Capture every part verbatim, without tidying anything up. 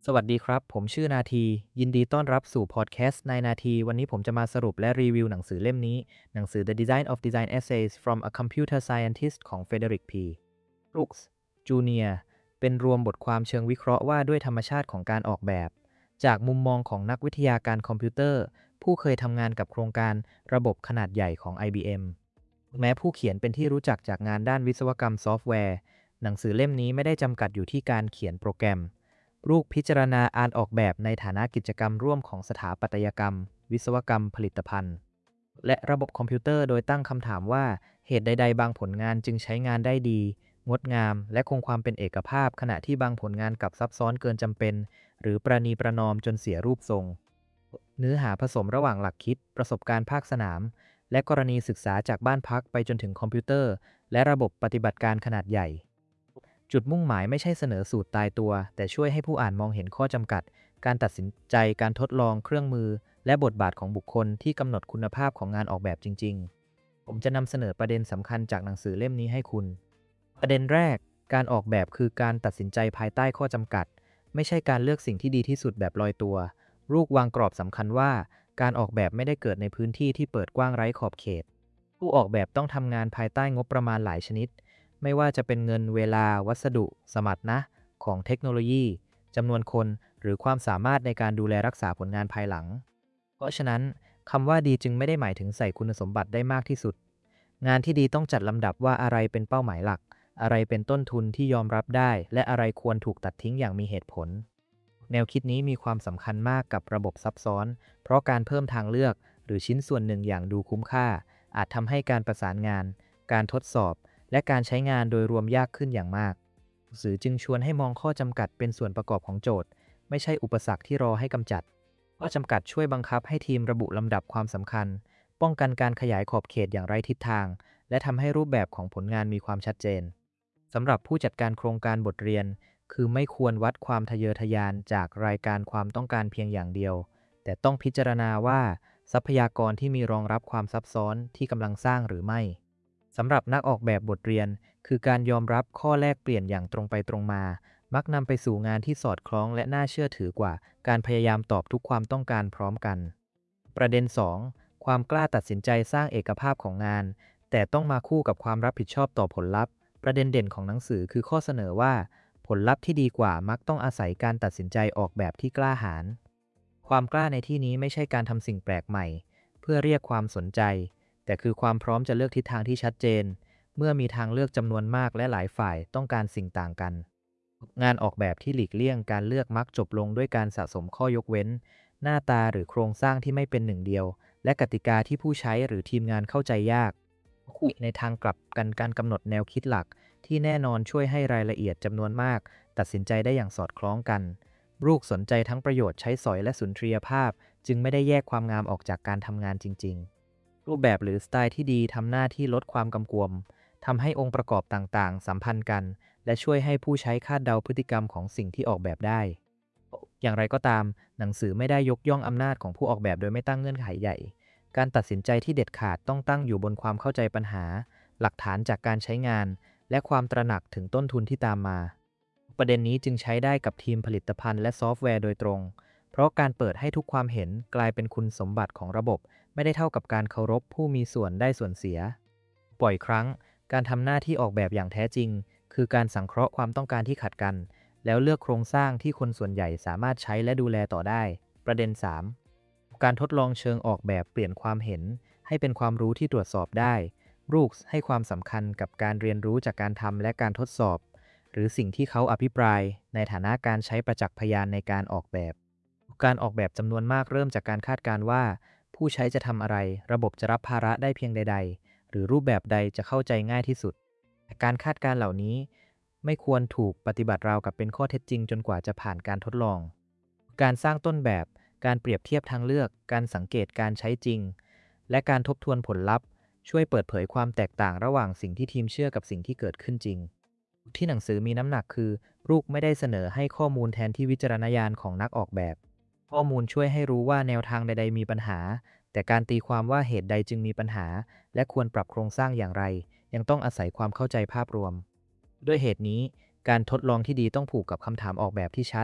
สวัสดีครับผมชื่อนาทียินดีต้อนรับสู่พอดแคสต์นายนาทีวันนี้ผมจะมาสรุปและรีวิวหนังสือเล่มนี้หนังสือ The Design of Design Essays from a Computer Scientist ของ Frederick P. Brooks จูเนียร์ เป็นรวมบทความเชิงวิเคราะห์ว่าด้วยธรรมชาติของการออกแบบจากมุมมองของนักวิทยาการคอมพิวเตอร์ผู้เคยทำงานกับโครงการระบบขนาดใหญ่ของ ไอ บี เอ็ม แม้ผู้เขียนเป็นที่รู้จักจากงานด้านวิศวกรรมซอฟต์แวร์หนังสือเล่มนี้ไม่ได้จำกัดอยู่ที่การเขียนโปรแกรม ลูกพิจารณาอ่านออกแบบในฐานะกิจกรรมร่วมของสถาปัตยกรรม วิศวกรรมผลิตภัณฑ์ และระบบคอมพิวเตอร์โดยตั้งคำถามว่าเหตุใดๆบางผลงานจึงใช้งานได้ดี งดงาม และคงความเป็นเอกภาพขณะที่บางผลงานกลับซับซ้อนเกินจำเป็น หรือประนีประนอมจนเสียรูปทรง เนื้อหาผสมระหว่างหลักคิดประสบการณ์ภาคสนาม และกรณีศึกษาจากบ้านพักไปจนถึงคอมพิวเตอร์ และระบบปฏิบัติการขนาดใหญ่ จุดมุ่งหมายไม่ใช่เสนอสูตรตายตัว แต่ช่วยให้ผู้อ่านมองเห็นข้อจำกัด การตัดสินใจการทดลองเครื่องมือ และบทบาทของบุคคลที่กำหนดคุณภาพของงานออกแบบจริงๆ ผมจะนำเสนอประเด็นสำคัญจากหนังสือเล่มนี้ให้คุณ ประเด็นแรก การออกแบบคือการตัดสินใจภายใต้ข้อจำกัด ไม่ใช่การเลือกสิ่งที่ดีที่สุดแบบลอยตัว ลูกวางกรอบสำคัญว่า การออกแบบไม่ได้เกิดในพื้นที่ที่เปิดกว้างไร้ขอบเขต ผู้ออกแบบต้องทำงานภายใต้งบประมาณหลายชนิด ไม่ว่าจะเป็นเงินเวลาวัสดุ สมรรถนะของเทคโนโลยีจำนวนคน หรือความสามารถในการดูแลรักษาผลงานภายหลัง เพราะฉะนั้นคำว่าดีจึงไม่ได้หมายถึงใส่คุณสมบัติได้มากที่สุด งานที่ดีต้องจัดลำดับว่าอะไรเป็นเป้าหมายหลัก อะไรเป็นต้นทุนที่ยอมรับได้ และอะไรควรถูกตัดทิ้งอย่างมีเหตุผล แนวคิดนี้มีความสำคัญมากกับระบบซับซ้อน เพราะการเพิ่มทางเลือกหรือชิ้นส่วนหนึ่งอย่างดูคุ้มค่า อาจทำให้การประสานงาน การทดสอบ และการใช้งานโดยรวมยากขึ้นอย่างมากหนังสือจึงชวนให้มองข้อจำกัดเป็นส่วนประกอบของโจทย์ ไม่ใช่อุปสรรคที่รอให้กำจัด ข้อจำกัดช่วยบังคับให้ทีมระบุลำดับความสำคัญ ป้องกันการขยายขอบเขตอย่างไร้ทิศทาง และทำให้รูปแบบของผลงานมีความชัดเจน สำหรับผู้จัดการโครงการบทเรียน คือไม่ควรวัดความทะเยอทะยานจากรายการความต้องการเพียงอย่างเดียว แต่ต้องพิจารณาว่าทรัพยากรที่มีรองรับความซับซ้อนที่กำลังสร้างหรือไม่ สำหรับนักออกแบบบทเรียน คือการยอมรับข้อแลกเปลี่ยนอย่างตรงไปตรงมา มักนำไปสู่งานที่สอดคล้องและน่าเชื่อถือกว่า การพยายามตอบทุกความต้องการพร้อมกัน ประเด็น สอง ความกล้าตัดสินใจสร้างเอกภาพของงาน แต่ต้องมาคู่กับความรับผิดชอบต่อผลลัพธ์ ประเด็นเด่นของหนังสือคือข้อเสนอว่า ผลลัพธ์ที่ดีกว่ามักต้องอาศัยการตัดสินใจออกแบบที่กล้าหาญ ความกล้าในที่นี้ไม่ใช่การทำสิ่งแปลกใหม่ เพื่อเรียกความสนใจ แต่คือความพร้อมจะเลือกทิศทางที่ชัดเจน เมื่อมีทางเลือกจำนวนมากและหลายฝ่ายต้องการสิ่งต่างกัน งานออกแบบที่หลีกเลี่ยงการเลือกมักจบลงด้วยการสะสมข้อยกเว้น หน้าตาหรือโครงสร้างที่ไม่เป็นหนึ่งเดียว และกติกาที่ผู้ใช้หรือทีมงานเข้าใจยากในทางกลับกันการกำหนดแนวคิดหลักที่แน่นอนช่วยให้รายละเอียดจำนวนมากตัดสินใจได้อย่างสอดคล้องกันลูกสนใจทั้งประโยชน์ใช้สอยและสุนทรียภาพจึงไม่ได้แยกความงามออกจากการทำงานจริงๆรูปแบบหรือสไตล์ที่ดีทำหน้าที่ลดความกำกวมทำให้องค์ประกอบต่างๆสัมพันธ์กันและช่วยให้ผู้ใช้คาดเดาพฤติกรรมของสิ่งที่ออกแบบได้อย่างไรก็ตามหนังสือไม่ได้ยกย่องอำนาจของผู้ออกแบบโดยไม่ตั้งเงื่อนไขใหญ่การตัดสินใจที่เด็ดขาดต้องตั้งอยู่บนความเข้าใจปัญหาหลักฐานจากการใช้งานและความตระหนักถึงต้นทุนที่ตามมาประเด็นนี้จึงใช้ได้กับทีมผลิตภัณฑ์และซอฟต์แวร์โดยตรงเพราะการเปิดให้ทุกความเห็นกลายเป็นคุณสมบัติของระบบไม่ได้เท่ากับการเคารพผู้มีส่วนได้ส่วนเสียบ่อยครั้งการทำหน้าที่ออกแบบอย่างแท้จริงคือการสังเคราะห์ความต้องการที่ขัดกันแล้วเลือกโครงสร้างที่คนส่วนใหญ่สามารถใช้และดูแลต่อได้ประเด็น สาม การทดลองเชิงออกแบบเปลี่ยนความเห็นให้เป็นความรู้ที่ตรวจสอบได้บรูคส์ให้ความสำคัญกับการเรียนรู้จากการทำและการทดสอบหรือสิ่งที่เขาอภิปรายในฐานะการใช้ประจักษ์พยานในการออกแบบการออกแบบจำนวนมากเริ่มจากการคาดการณ์ว่าผู้ใช้จะทำอะไรระบบจะรับภาระได้เพียงใดๆหรือรูปแบบใดจะเข้าใจง่ายที่สุดแต่การคาดการณ์เหล่านี้ไม่ควรถูกปฏิบัติราวกับเป็นข้อเท็จจริงจนกว่าจะผ่านการทดลองการสร้างต้นแบบการเปรียบเทียบทางเลือกการสังเกตการใช้จริงและการทบทวนผลลัพธ์ช่วยเปิดเผยความแตกต่างระหว่างสิ่งที่ทีมเชื่อกับสิ่งที่เกิดขึ้นจริงที่หนังสือมีน้ำหนักคือลูกไม่ได้เสนอให้ข้อมูลแทนที่วิจารณญาณของนักออกแบบข้อมูลช่วยให้รู้ว่าแนวทางใดๆมีปัญหาแต่การตีความว่าเหตุใดจึงมีปัญหาและควรปรับโครงสร้างอย่างไรยังต้องอาศัยความเข้าใจภาพรวมด้วยเหตุนี้การทดลองที่ดีต้องผูกกับคำถามออกแบบที่ชัด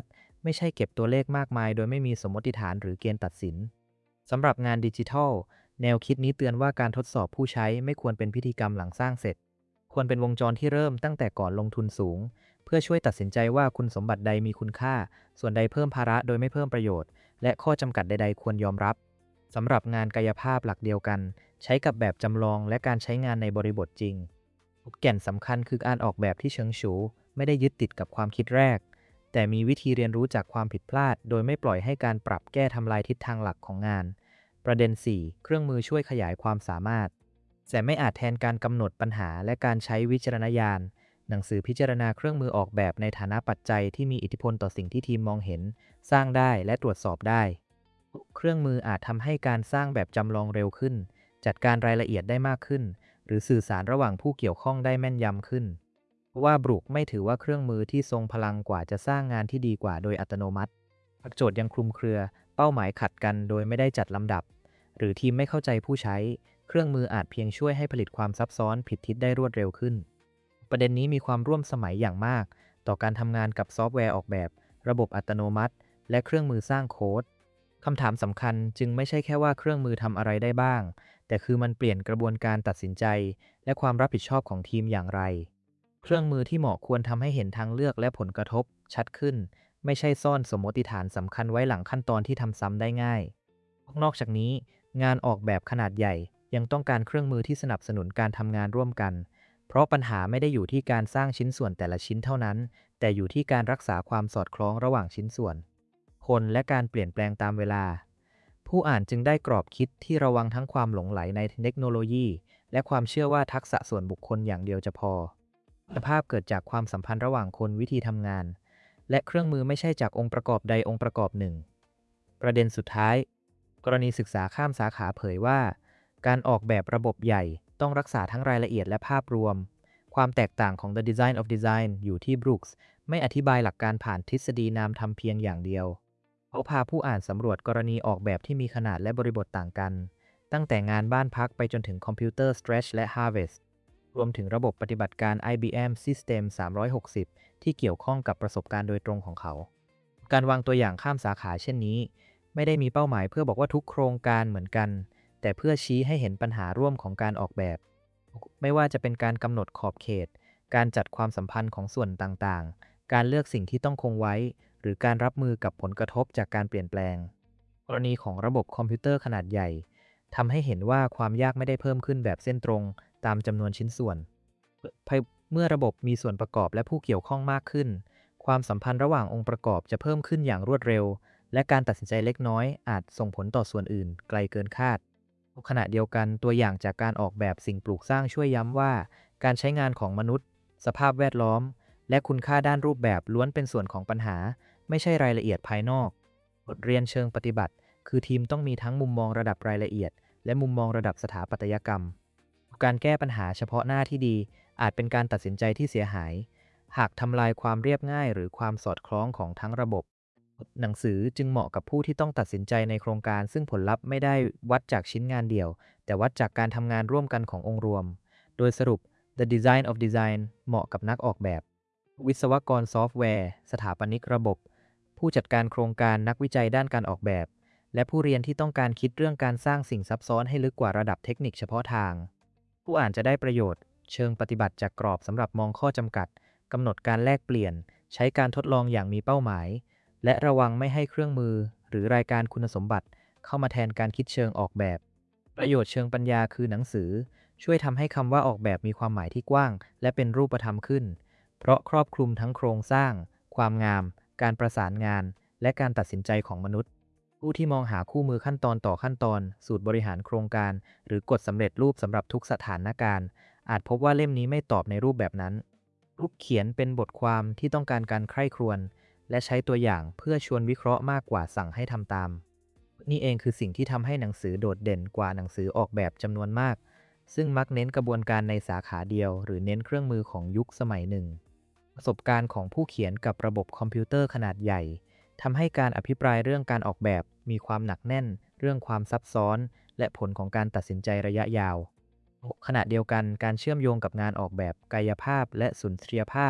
ไม่ใช่เก็บตัวเลขมากมายโดยไม่มีสมมติฐานหรือเกณฑ์ตัดสินสำหรับงานดิจิทัลแนวคิดนี้เตือนว่าการทดสอบผู้ใช้ไม่ควรเป็นพิธีกรรมหลังสร้างเสร็จควรเป็นวงจรที่เริ่มตั้งแต่ก่อนลงทุนสูงเพื่อช่วยตัดสินใจว่าคุณสมบัติใดมีคุณค่าส่วนใดเพิ่มภาระโดยไม่เพิ่มประโยชน์และข้อจำกัดใดๆควรยอมรับสำหรับงานกายภาพหลักเดียวกันใช้กับแบบจำลองและการใช้งานในบริบทจริงแก่นสำคัญคือการออกแบบที่เชิงชูไม่ได้ยึดติดกับความคิดแรกแต่มีวิธีเรียนรู้จากความผิดพลาดโดยไม่ปล่อยให้การปรับแก้ทำลายทิศทางหลักของงานประเด็น สี่ เครื่องมือช่วยขยายความสามารถแต่ไม่อาจแทนการกำหนดปัญหาและการใช้วิจารณญาณหนังสือพิจารณาเครื่องมือออกแบบในฐานะปัจจัยที่มีอิทธิพลต่อสิ่งที่ทีมมองเห็นสร้างได้และตรวจสอบได้เครื่องมืออาจทำให้การสร้างแบบจำลองเร็วขึ้นจัดการรายละเอียดได้มากขึ้นหรือสื่อสารระหว่างผู้เกี่ยวข้องได้แม่นยำขึ้นว่าบรูคไม่ถือว่าเครื่องมือที่ทรงพลังกว่าจะสร้างงานที่ดีกว่าโดยอัตโนมัติโจทย์ยังคลุมเครือเป้าหมายขัดกันโดยไม่ได้จัดลำดับหรือทีมไม่เข้าใจผู้ใช้เครื่องมืออาจเพียงช่วยให้ผลิตความซับซ้อนผิดทิศได้รวดเร็วขึ้นประเด็นนี้มีความร่วมสมัยอย่างมากต่อการทำงานกับซอฟต์แวร์ออกแบบระบบอัตโนมัติและเครื่องมือสร้างโค้ดคำถามสำคัญจึงไม่ใช่แค่ว่าเครื่องมือทำอะไรได้บ้างแต่คือมันเปลี่ยนกระบวนการตัดสินใจและความรับผิดชอบของทีมอย่างไรเครื่องมือที่เหมาะควรทำให้เห็นทางเลือกและผลกระทบชัดขึ้นไม่ใช่ซ่อนสมมติฐานสำคัญไว้หลังขั้นตอนที่ทำซ้ำได้ง่ายนอกจากนี้งานออกแบบขนาดใหญ่ยังต้องการเครื่องมือที่สนับสนุนการทำงานร่วมกันเพราะปัญหาไม่ได้อยู่ที่การสร้างชิ้นส่วนแต่ละชิ้นเท่านั้นแต่อยู่ที่การรักษาความสอดคล้องระหว่างชิ้นส่วนคนและการเปลี่ยนแปลงตามเวลาผู้อ่านจึงได้กรอบคิดที่ระวังทั้งความหลงไหลในเทคโนโลยีและความเชื่อว่าทักษะส่วนบุคคลอย่างเดียวจะพอคุณภาพเกิดจากความสัมพันธ์ระหว่างคนวิธีทำงานและเครื่องมือไม่ใช่จากองค์ประกอบใดองค์ประกอบหนึ่งประเด็นสุดท้ายกรณีศึกษาข้ามสาขาเผยว่าการออกแบบระบบใหญ่ต้องรักษาทั้งรายละเอียดและภาพรวมความแตกต่างของ The Design of Design อยู่ที่ Brooks ไม่อธิบายหลักการผ่านทฤษฎีนามธรรมเพียงอย่างเดียวเขาพาผู้อ่านสำรวจกรณีออกแบบที่มีขนาดและบริบทต่างกันตั้งแต่งานบ้านพักไปจนถึงคอมพิวเตอร์ Stretch และ Harvest รวมถึงระบบปฏิบัติการ ไอ บี เอ็ม System สามร้อยหกสิบที่เกี่ยวข้องกับประสบการณ์โดยตรงของเขาการวางตัวอย่างข้ามสาขาเช่นนี้ไม่ได้มีเป้าหมายเพื่อบอกว่าทุกโครงการเหมือนกันแต่เพื่อชี้ให้เห็นปัญหาร่วมของการออกแบบไม่ว่าจะเป็นการกำหนดขอบเขตการจัดความสัมพันธ์ของส่วนต่างๆการเลือกสิ่งที่ต้องคงไว้หรือการรับมือกับผลกระทบจากการเปลี่ยนแปลงกรณีของระบบคอมพิวเตอร์ขนาดใหญ่ทำให้เห็นว่าความยากไม่ได้เพิ่มขึ้นแบบเส้นตรงตามจำนวนชิ้นส่วนเมื่อระบบมีส่วนประกอบและผู้เกี่ยวข้องมากขึ้นความสัมพันธ์ระหว่างองค์ประกอบจะเพิ่มขึ้นอย่างรวดเร็วและการตัดสินใจเล็กน้อยอาจส่งผลต่อส่วนอื่นไกลเกินคาดขณะเดียวกันตัวอย่างจากการออกแบบสิ่งปลูกสร้างช่วยย้ำว่าการใช้งานของมนุษย์สภาพแวดล้อมและคุณค่าด้านรูปแบบล้วนเป็นส่วนของปัญหาไม่ใช่รายละเอียดภายนอกบทเรียนเชิงปฏิบัติคือทีมต้องมีทั้งมุมมองระดับรายละเอียดและมุมมองระดับสถาปัตยกรรมการแก้ปัญหาเฉพาะหน้าที่ดีอาจเป็นการตัดสินใจที่เสียหายหากทำลายความเรียบง่ายหรือความสอดคล้องของทั้งระบบหนังสือจึงเหมาะกับผู้ที่ต้องตัดสินใจในโครงการซึ่งผลลัพธ์ไม่ได้วัดจากชิ้นงานเดียวแต่วัดจากการทำงานร่วมกันขององค์รวมโดยสรุป The Design of Design เหมาะกับนักออกแบบวิศวกรซอฟต์แวร์สถาปนิกระบบผู้จัดการโครงการนักวิจัยด้านการออกแบบและผู้เรียนที่ต้องการคิดเรื่องการสร้างสิ่งซับซ้อนให้ลึกกว่าระดับเทคนิคเฉพาะทางผู้อ่านจะได้ประโยชน์เชิงปฏิบัติจากกรอบสำหรับมองข้อจำกัดกำหนดการแลกเปลี่ยนใช้การทดลองอย่างมีเป้าหมายและระวังไม่ให้เครื่องมือหรือรายการคุณสมบัติเข้ามาแทนการคิดเชิงออกแบบประโยชน์เชิงปัญญาคือหนังสือช่วยทำให้คำว่าออกแบบมีความหมายที่กว้างและเป็นรูปธรรมขึ้นเพราะครอบคลุมทั้งโครงสร้างความงามการประสานงานและการตัดสินใจของมนุษย์ผู้ที่มองหาคู่มือขั้นตอนต่อขั้นตอนสูตรบริหารโครงการหรือกฎสำเร็จรูปสำหรับทุกสถานการณ์อาจพบว่าเล่มนี้ไม่ตอบในรูปแบบนั้นรูปเขียนเป็นบทความที่ต้องการการใคร่ครวญและใช้ตัวอย่างเพื่อชวนวิเคราะห์มากกว่าสั่งให้ทำตามนี่เองคือสิ่งที่ทำให้หนังสือโดดเด่นกว่าหนังสือออกแบบจำนวนมากซึ่งมักเน้นกระบวนการในสาขาเดียวหรือเน้นเครื่องมือของยุคสมัยหนึ่งประสบการณ์ของผู้เขียนกับระบบคอมพิวเตอร์ขนาดใหญ่ทำให้การอภิปรายเรื่องการออกแบบมีความหนักแน่นเรื่องความซับซ้อนและผลของการตัดสินใจระยะยาวขณะเดียวกันการเชื่อมโยงกับงานออกแบบกายภาพและสุนทรียภาพ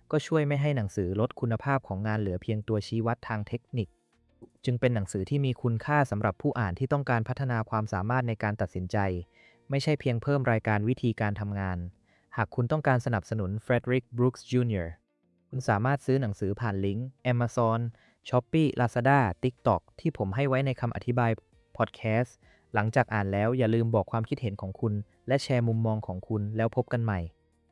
ก็ช่วยไม่ให้หนังสือลดคุณภาพของงานเหลือเพียงตัวชี้วัดทางเทคนิคจึงเป็นหนังสือที่มีคุณค่าสำหรับผู้อ่านที่ต้องการพัฒนาความสามารถในการตัดสินใจไม่ใช่เพียงเพิ่มรายการวิธีการทำงานหากคุณต้องการสนับสนุน Frederick Brooks จู เนียร์ คุณสามารถซื้อหนังสือผ่านลิงก์ Amazon Shopee Lazada TikTok ที่ผมให้ไว้ในคำอธิบายพอดแคสต์หลังจากอ่านแล้วอย่าลืมบอกความคิดเห็นของคุณและแชร์มุมมองของคุณแล้วพบกันใหม่